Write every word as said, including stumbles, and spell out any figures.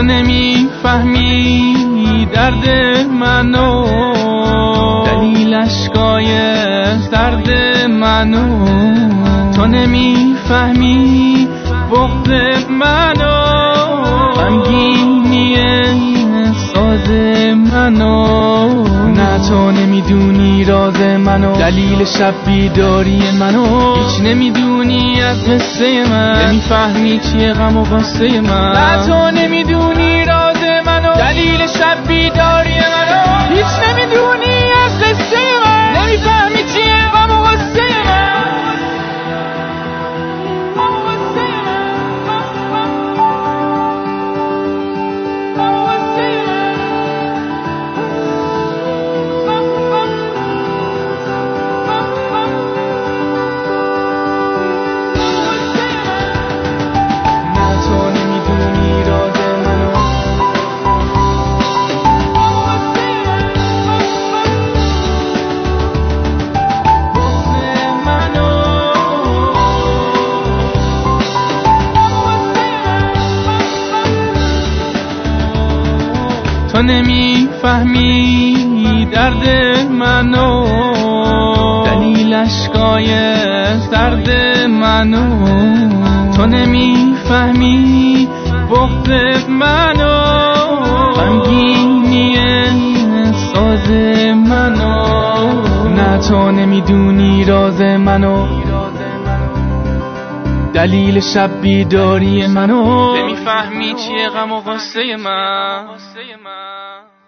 نمیفهمی درد منو، دلیل اشکای درد منو. تو نمیفهمی بغض منو، غمگینی ساز منو. نه تو نمیدونی راز منو، دلیل شب بیداری منو. هیچ نمیدونی از قصه من، نمیفهمی چیه غم و غصه من. نه تو نمیدونی راز منو، دلیل شب بیداری منو. هیچ نمیدونی از قصه من، نمیفهمی چیه غم و غصه من. تو نمیفهمی درد منو، دلیل اشکای درد منو. تو نمیفهمی بغض منو، غمگینی ساز منو. نه تو نمیدونی راز منو، دلیل شب بیداری منو. نمیفهمی چیه غم و غصه من.